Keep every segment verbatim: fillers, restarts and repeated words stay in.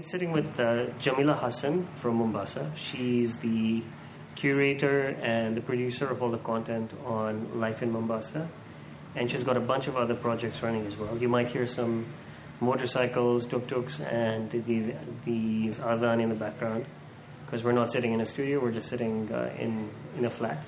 sitting with uh, Jamila Hassan from Mombasa. She's the curator and the producer of all the content on Life in Mombasa. And she's got a bunch of other projects running as well. You might hear some motorcycles, tuk-tuks, and the, the adhan in the background, because we're not sitting in a studio, we're just sitting uh, in, in a flat.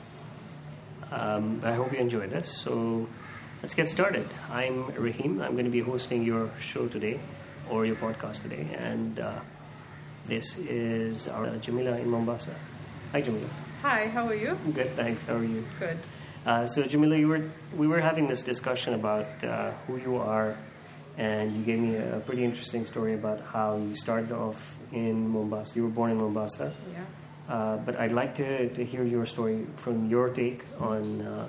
Um, I hope you enjoy this. So let's get started. I'm Rahim. I'm going to be hosting your show today, or your podcast today. And uh, this is our uh, Jamila in Mombasa. Hi, Jamila. Hi, how are you? Good, thanks. How are you? Good. Uh, so, Jamila, you were we were having this discussion about uh, who you are, and you gave me a pretty interesting story about how you started off in Mombasa. You were born in Mombasa. Yeah. Uh, but I'd like to, to hear your story from your take on uh,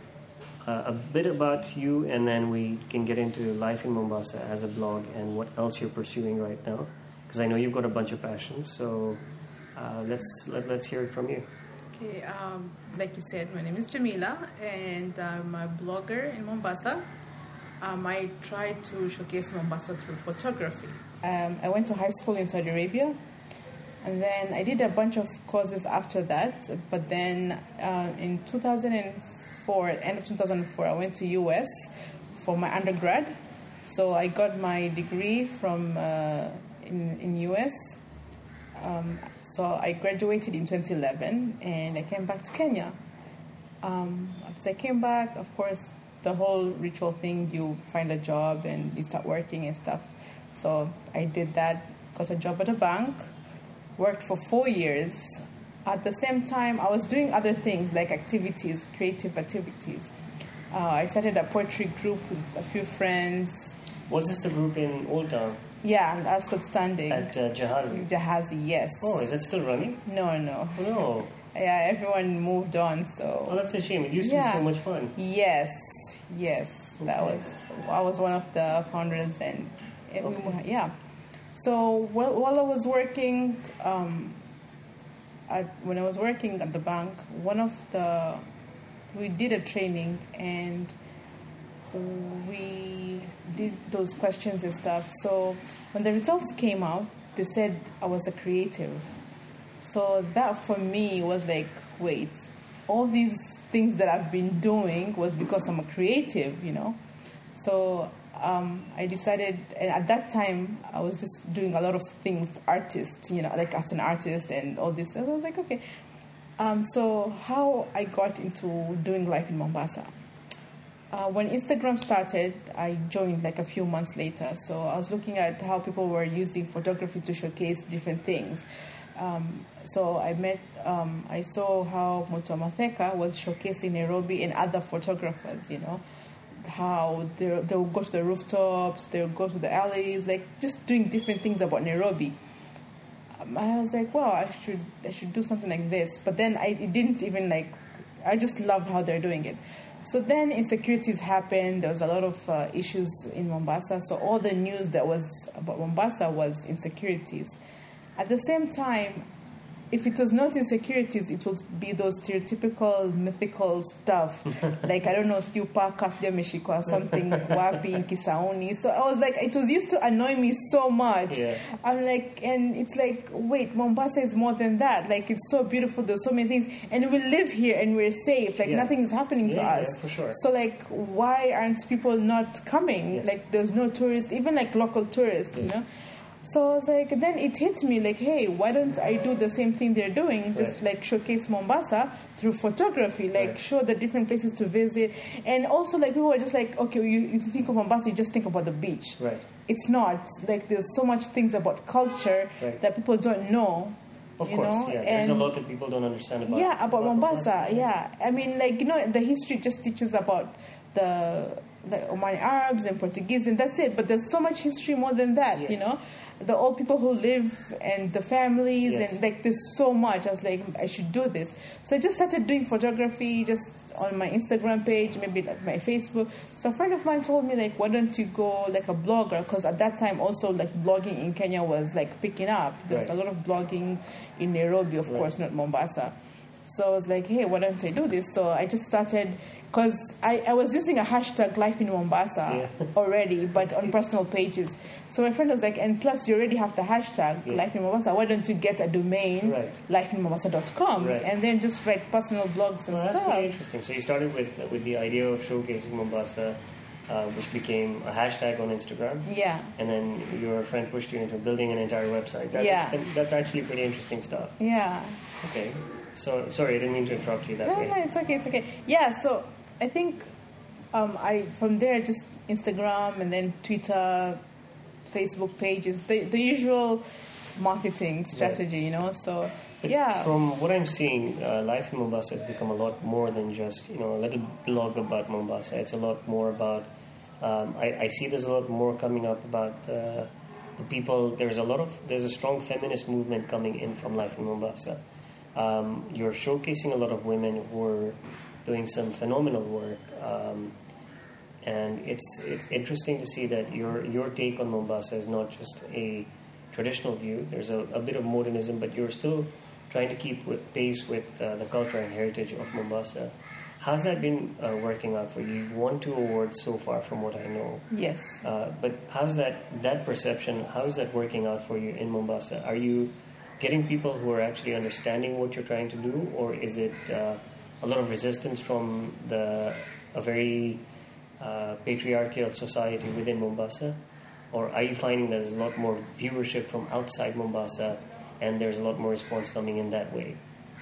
uh, a bit about you, and then we can get into Life in Mombasa as a blog and what else you're pursuing right now, because I know you've got a bunch of passions. So uh, let's let, let's hear it from you. Okay, um, like you said, my name is Jamila, and I'm a blogger in Mombasa. Um, I try to showcase Mombasa through photography. Um, I went to high school in Saudi Arabia, and then I did a bunch of courses after that. But then uh, in two thousand four, end of two thousand four, I went to U S for my undergrad. So I got my degree from uh, in in U S. Um, so I graduated in twenty eleven, and I came back to Kenya. Um, after I came back, of course, the whole ritual thing, you find a job and you start working and stuff. So I did that, got a job at a bank, worked for four years. At the same time, I was doing other things like activities, creative activities. Uh, I started a poetry group with a few friends. Was this the group in Old Town? Yeah, that's what's standing. At uh, Jahazi? Jahazi, yes. Oh, is that still running? No, no. Oh, no. Yeah, everyone moved on, so... Oh, that's a shame. It used yeah. to be so much fun. Yes, yes. Okay. That was... I was one of the founders, and... and okay. we, yeah. So, while, while I was working... Um, at, when I was working at the bank, one of the... We did a training, and... we did those questions and stuff. So when the results came out, they said I was a creative. So that for me was like, wait, all these things that I've been doing was because I'm a creative, you know. So um, I decided, and at that time I was just doing a lot of things, artist, you know, like as an artist and all this. And I was like, okay. Um, so how I got into doing Life in Mombasa. Uh, when Instagram started, I joined like a few months later. So I was looking at how people were using photography to showcase different things. Um, so I met, um, I saw how Mutwa Matheka was showcasing Nairobi and other photographers, you know, how they they would go to the rooftops, they would go to the alleys, like just doing different things about Nairobi. Um, I was like, wow, I should I should do something like this. But then I it didn't even like, I just loved how they're doing it. So then insecurities happened. There was a lot of uh, issues in Mombasa. So all the news that was about Mombasa was insecurities. At the same time, if it was not insecurities, it would be those stereotypical, mythical stuff. Like, I don't know, Stiupa, Kasdia Meshiko, or something, Wapi, Kisaoni. So I was like, it was used to annoy me so much. Yeah. I'm like, and it's like, wait, Mombasa is more than that. Like, it's so beautiful, there's so many things. And we live here and we're safe. Like, yeah. nothing is happening yeah, to us. Yeah, for sure. So, like, why aren't people not coming? Yes. Like, there's no tourists, even like local tourists, yes. you know? So I was like, then it hit me like, hey, why don't I do the same thing they're doing? Just right. like showcase Mombasa through photography, like right. show the different places to visit. And also like people are just like, okay, you, you think of Mombasa, you just think about the beach. Right. It's not. Like there's so much things about culture right. that people don't know. Of you course, know? yeah. And there's a lot that people don't understand about Yeah, about, about Mombasa, Mombasa. yeah. I mean, like, you know, the history just teaches about the, the Omani Arabs and Portuguese, and that's it. But there's so much history more than that, yes. you know? The old people who live and the families yes. and like there's so much. I was like, I should do this. So I just started doing photography just on my Instagram page, maybe like my Facebook. So a friend of mine told me like, why don't you go like a blogger? Because at that time also like blogging in Kenya was like picking up. There's right. a lot of blogging in Nairobi, of right. course, not Mombasa. So I was like, hey, why don't I do this? So I just started, because I, I was using a hashtag Life in Mombasa yeah. already, but on personal pages. So my friend was like, and plus you already have the hashtag yeah. Life in Mombasa, why don't you get a domain, right. life in mombasa dot com, right. and then just write personal blogs and well, stuff. That's pretty interesting. So you started with with the idea of showcasing Mombasa, uh, which became a hashtag on Instagram. Yeah. And then your friend pushed you into building an entire website. That, yeah. That's, that's actually pretty interesting stuff. Yeah. Okay. So, sorry, I didn't mean to interrupt you that no, way. No, no, it's okay, it's okay. Yeah, so I think um, I from there just Instagram and then Twitter, Facebook pages, the the usual marketing strategy, right. you know. So but yeah. From what I'm seeing, uh, Life in Mombasa has become a lot more than just you know a little blog about Mombasa. It's a lot more about. Um, I, I see there's a lot more coming up about uh, the people. There's a lot of there's a strong feminist movement coming in from Life in Mombasa. Um, you're showcasing a lot of women who are doing some phenomenal work, um, and it's it's interesting to see that your your take on Mombasa is not just a traditional view. There's a, a bit of modernism, but you're still trying to keep with pace with uh, the culture and heritage of Mombasa. How's that been uh, working out for you? You've won two awards so far, from what I know. Yes. Uh, but how's that that perception? How is that working out for you in Mombasa? Are you getting people who are actually understanding what you're trying to do, or is it uh, a lot of resistance from the a very uh, patriarchal society within Mombasa, or are you finding that there's a lot more viewership from outside Mombasa, and there's a lot more response coming in that way?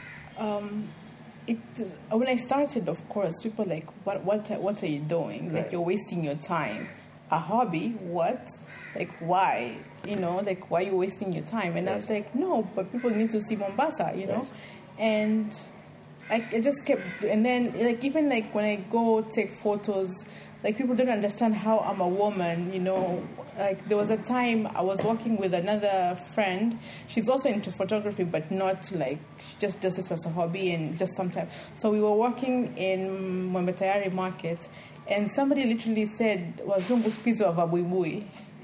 Um, it when I started, of course, people were like, what what what are you doing? Right. Like, you're wasting your time. A hobby? What? Like, why? You know, like, why are you wasting your time? And yes. I was like, no, but people need to see Mombasa, you know? Yes. And I, I just kept, and then, like, even, like, when I go take photos, like, people don't understand how I'm a woman, you know? Like, there was a time I was working with another friend. She's also into photography, but not, like, she just does this as a hobby and just sometimes. So we were working in Mwembetayari Market, and somebody literally said, wazungu spizo wa vabuibui.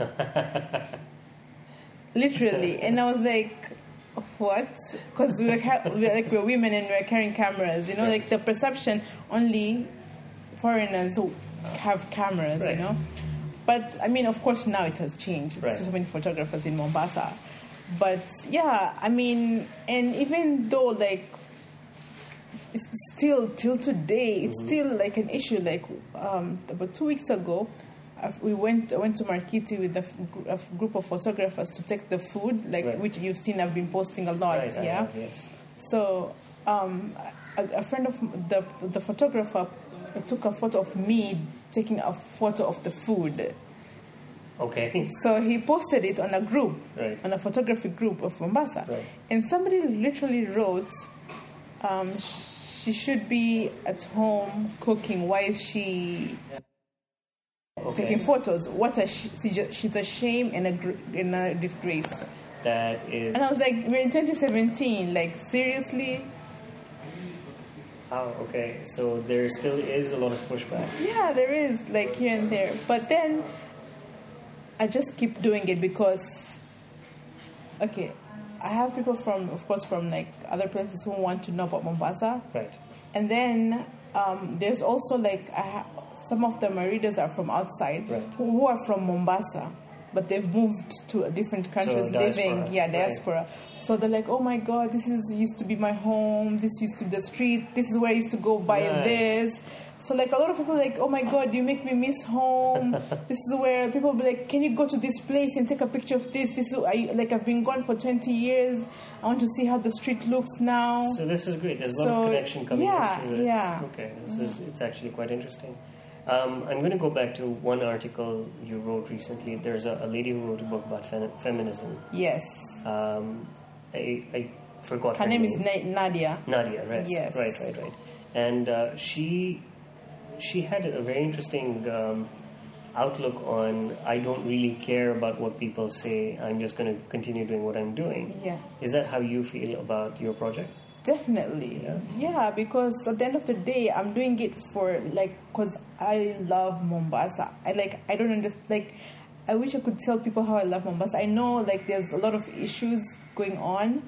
Literally. And I was like, what? Because we, we were like, we're women and we're carrying cameras, you know, right. like the perception, only foreigners who have cameras, right. you know. But I mean, of course, now it has changed. There's right. so many photographers in Mombasa. But yeah, I mean, and even though, like, it's still till today, it's mm-hmm. still like an issue. Like um, about two weeks ago, we went I went to Markiti with a, a group of photographers to take the food, like right. which you've seen I've been posting a lot. Right, yeah. have, yes. So um, a, a friend of the the photographer took a photo of me taking a photo of the food. Okay. So he posted it on a group, right. on a photography group of Mombasa, right. and somebody literally wrote. Um, She should be at home cooking. Why is she okay. taking photos? What a sh- she's a shame and a, gr- and a disgrace. That is. And I was like, we're in twenty seventeen. Like, seriously? Oh, okay. So there still is a lot of pushback. Yeah, there is, like, here and there. But then I just keep doing it because, okay, I have people from, of course, from like other places who want to know about Mombasa. Right. And then um, there's also like I ha- some of the my readers are from outside right. who, who are from Mombasa, but they've moved to different countries, so living, diaspora. yeah, diaspora. Right. So they're like, oh my God, this is used to be my home. This used to be the street. This is where I used to go buy right. this. So like a lot of people are like, oh my God, you make me miss home. This is where people be like, can you go to this place and take a picture of this? This is I, like I've been gone for twenty years. I want to see how the street looks now. So this is great. There's a lot so, of connection coming yeah, through this. Yeah. Okay, this is it's actually quite interesting. Um, I'm going to go back to one article you wrote recently. There's a, a lady who wrote a book about fem- feminism. Yes. Um, I, I forgot her, her name. name. is Na- Nadia. Nadia, right? Yes. Right, right, right. And uh, she she had a very interesting um, outlook on, I don't really care about what people say. I'm just going to continue doing what I'm doing. Yeah. Is that how you feel about your project? Definitely. Yeah. yeah, because at the end of the day, I'm doing it for, like, because I love Mombasa. I, like, I don't understand, like, I wish I could tell people how I love Mombasa. I know, like, there's a lot of issues going on,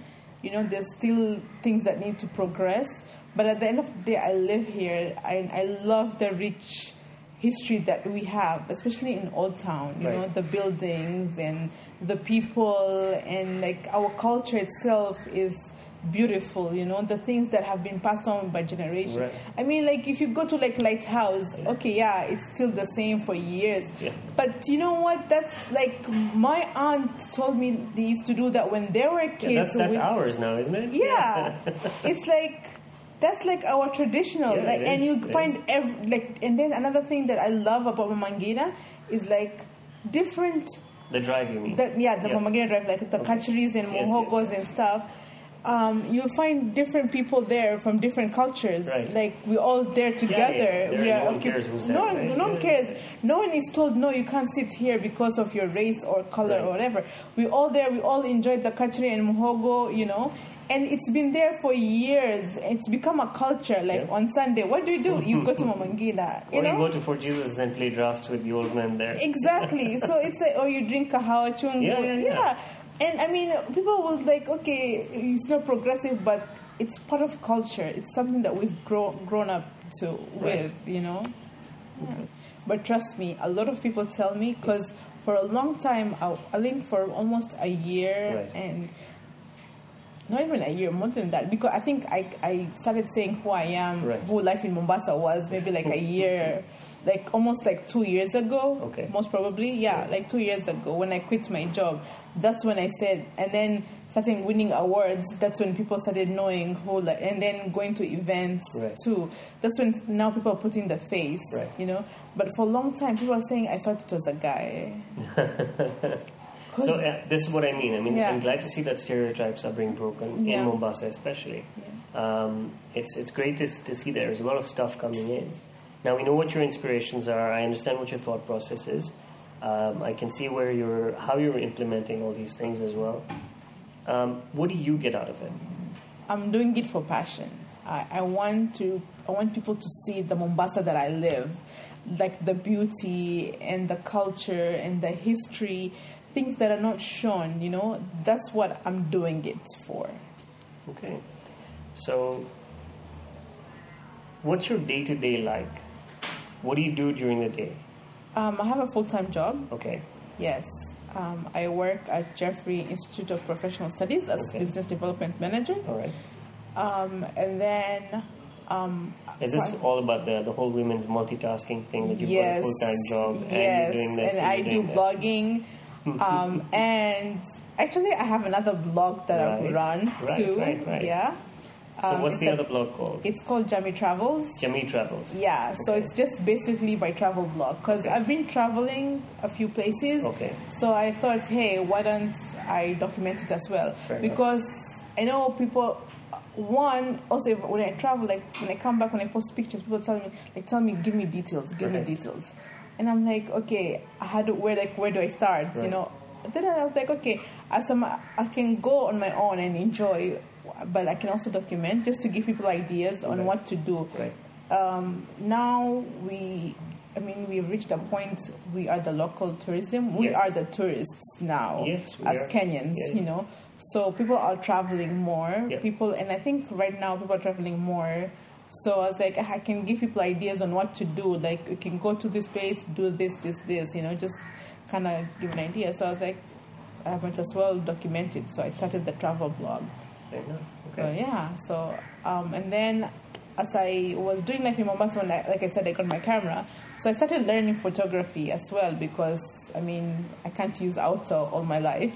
You know, there's still things that need to progress. But at the end of the day, I live here. I, I love the rich history that we have, especially in Old Town. You right. know, the buildings and the people, and like our culture itself is beautiful. You know, the things that have been passed on by generations. Right. I mean, like if you go to like Lighthouse, yeah. okay, yeah, it's still the same for years. Yeah. But you know what? That's like my aunt told me they used to do that when they were kids. Yeah, that's that's with, ours now, isn't it? Yeah, it's like that's like our traditional. Yeah, like, it and is, you it find is. every like, and then another thing that I love about Mamangina is like different. The drive, you mean? The, yeah, the yeah. Mamangina drive, like the Okay. kachiris and Yes, mohogos yes, yes. and stuff. Um, you'll find different people there from different cultures. Right. Like we're all there together. yeah, yeah. We No are one okay. cares who's no, there, right? no one Yeah. cares. No one is told no, you can't sit here because of your race or color Right. or whatever. We're all there. We all enjoyed the kachiri and muhogo, you know. And it's been there for years. It's become a culture. Like Yeah. on Sunday, what do you do? You go to Mamangina. You or know? you go to Fort Jesus and play drafts with the old man there. Exactly. So it's like, oh, you drink kahawa chungu. Yeah, yeah, yeah. And I mean, people will like, okay, it's not progressive, but it's part of culture. It's something that we've grown grown up to with, Right. you know. Yeah. But trust me, a lot of people tell me because for a long time, I, I think for almost a year Right. and. Not even a year, more than that. Because I think I, I started saying who I am, Right. who life in Mombasa was, maybe like a year, like almost like two years ago. Okay. Most probably, yeah, like two years ago when I quit my job. That's when I said, and then starting winning awards. That's when people started knowing who, like, and then going to events Right. too. That's when now people are putting the face, Right. you know. But for a long time, people are saying I thought it was a guy. So uh, this is what I mean. I mean, Yeah. I'm glad to see that stereotypes are being broken Yeah. in Mombasa, especially. Um, it's it's great to, to see there's a lot of stuff coming in. Now we know what your inspirations are. I understand what your thought process is. Um, I can see where you're how you're implementing all these things as well. Um, what do you get out of it? I'm doing it for passion. I, I want to. I want people to see the Mombasa that I live, like the beauty and the culture and the history, things that are not shown. You know, that's what I'm doing it for. Okay. So, what's your day to day like? What do you do during the day? Um, I have a full time job. Okay. Yes. Um, I work at Jeffrey Institute of Professional Studies as Okay. Business Development Manager. All right. Um, and then. Um, Is this all about the, the whole women's multitasking thing that you've yes, got a full-time job yes, and you're doing this and and I you're do doing that? blogging, um, and actually I have another blog that I Right, run right, too. right, right. Yeah. So Um, what's it's the a- other blog called? It's called Jamie Travels. Jamie Travels. Yeah, so Okay. it's just basically my travel blog because Okay. I've been traveling a few places. Okay. So I thought, hey, why don't I document it as well? Fair enough. Because I know people. One, also if, when I travel, like when I come back, when I post pictures, people tell me, like, tell me, give me details, give Right. me details, and I'm like, okay, how do where like where do I start? You Right. know. Then I was like, okay, as I'm, I can go on my own and enjoy, but I can also document just to give people ideas on Right. what to do. Right. Um, now we, I mean, we've reached a point. We are the local tourism. We Yes. are the tourists now, Yes, we as are. Kenyans. Yeah. You know, so people are traveling more. Yeah. People, and I think right now people are traveling more. So I was like, I can give people ideas on what to do. Like, you can go to this place, do this, this, this. You know, just kind of give an idea. So I was like, I might as well document it. So I started the travel blog. Fair enough. So Okay. yeah, so um, and then as I was doing life in Mombasa, when I, like I said, I got my camera, so I started learning photography as well because I mean I can't use auto all my life.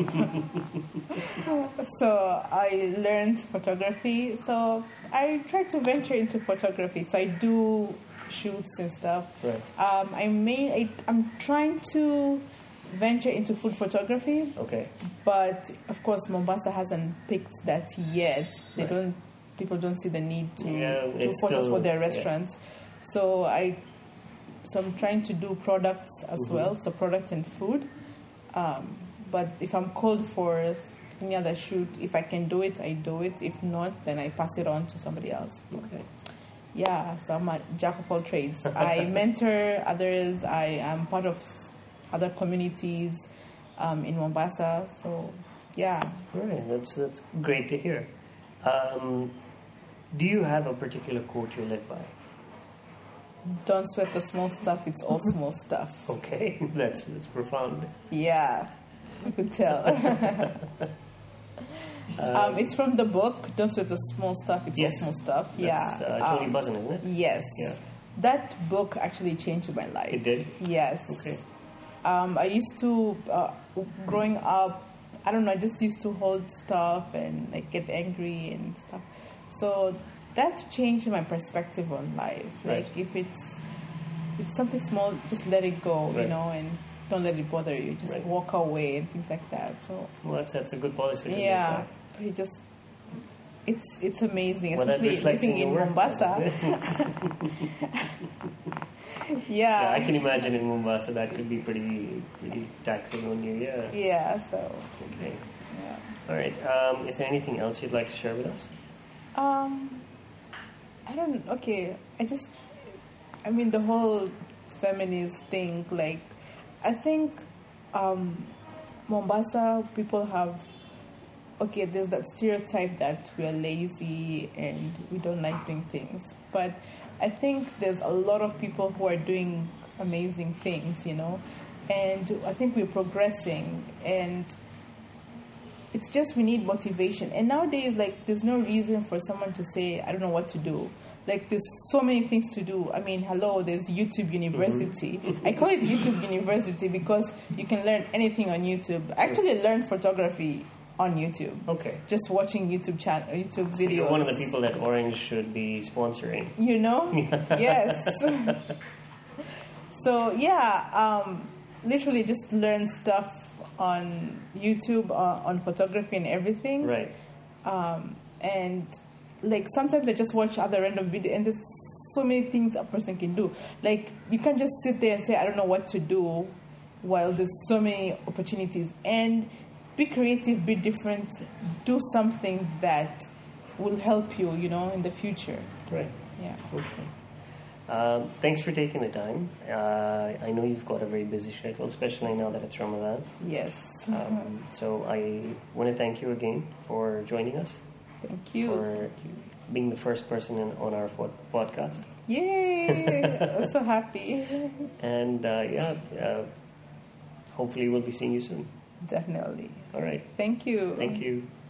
So I learned photography. So I tried to venture into photography. So I do shoots and stuff. Right. Um, I may I, I'm trying to venture into food photography. Okay. But of course, Mombasa hasn't picked that yet. They Right. don't. People don't see the need to Yeah, do it's photos still- for their yeah. restaurants. So I, so I'm trying to do products as Mhm. well. So product and food. Um, but if I'm called for any other shoot, if I can do it, I do it. If not, then I pass it on to somebody else. Okay. Yeah, so I'm a jack of all trades. I mentor others. I am part of s- other communities um, in Mombasa. So Yeah. All right, that's that's great to hear. Um, do you have a particular quote you live by? Don't sweat the small stuff, it's all small stuff. Okay, that's that's profound. Yeah, you could tell. um, it's from the book, Don't Sweat the Small Stuff, It's Yes. All Small Stuff. That's, Yeah. uh, Tony um, Buzan, isn't it? Yes. Yeah. That book actually changed my life. It did? Yes. Okay. Um, I used to, uh, growing up, I don't know, I just used to hold stuff and like get angry and stuff. So that changed my perspective on life. Right. Like if it's it's something small, just let it go, Right. you know, and don't let it bother you. Just Right. walk away and things like that. So Well, that's that's a good policy. To yeah, it just it's it's amazing, Well, that especially reflects living in in your work. Mombasa. Yeah, yeah, I can imagine in Mombasa that could be pretty pretty taxing on you. Yeah. yeah. So Okay. yeah. All right. Um, is there anything else you'd like to share with us? Um, I don't. Okay, I just. I mean, the whole feminist thing. Like, I think um, Mombasa people have. Okay, there's that stereotype that we are lazy and we don't like doing things, but I think there's a lot of people who are doing amazing things, you know, and I think we're progressing, and it's just we need motivation. And nowadays, like, there's no reason for someone to say, I don't know what to do. Like, there's so many things to do. I mean, hello, there's YouTube University. Mm-hmm. I call it YouTube University because you can learn anything on YouTube. I actually learned photography on YouTube. Okay. Just watching YouTube channel, YouTube So videos. you're one of the people that Orange should be sponsoring. You know? Yes. So, yeah, um, literally just learn stuff on YouTube, uh, on photography and everything. Right. Um, and, like, sometimes I just watch other random videos, and there's so many things a person can do. Like, you can't just sit there and say, I don't know what to do, while there's so many opportunities. And be creative, be different, do something that will help you, you know, in the future. Right. Yeah. Okay. Um, thanks for taking the time. Uh, I know you've got a very busy schedule, especially now that it's Ramadan. Yes. Um, so I want to thank you again for joining us. Thank you. For being the first person in, on our pod- podcast. Yay! I'm so happy. And uh, yeah, uh, hopefully we'll be seeing you soon. Definitely. All right. Thank you. Thank you.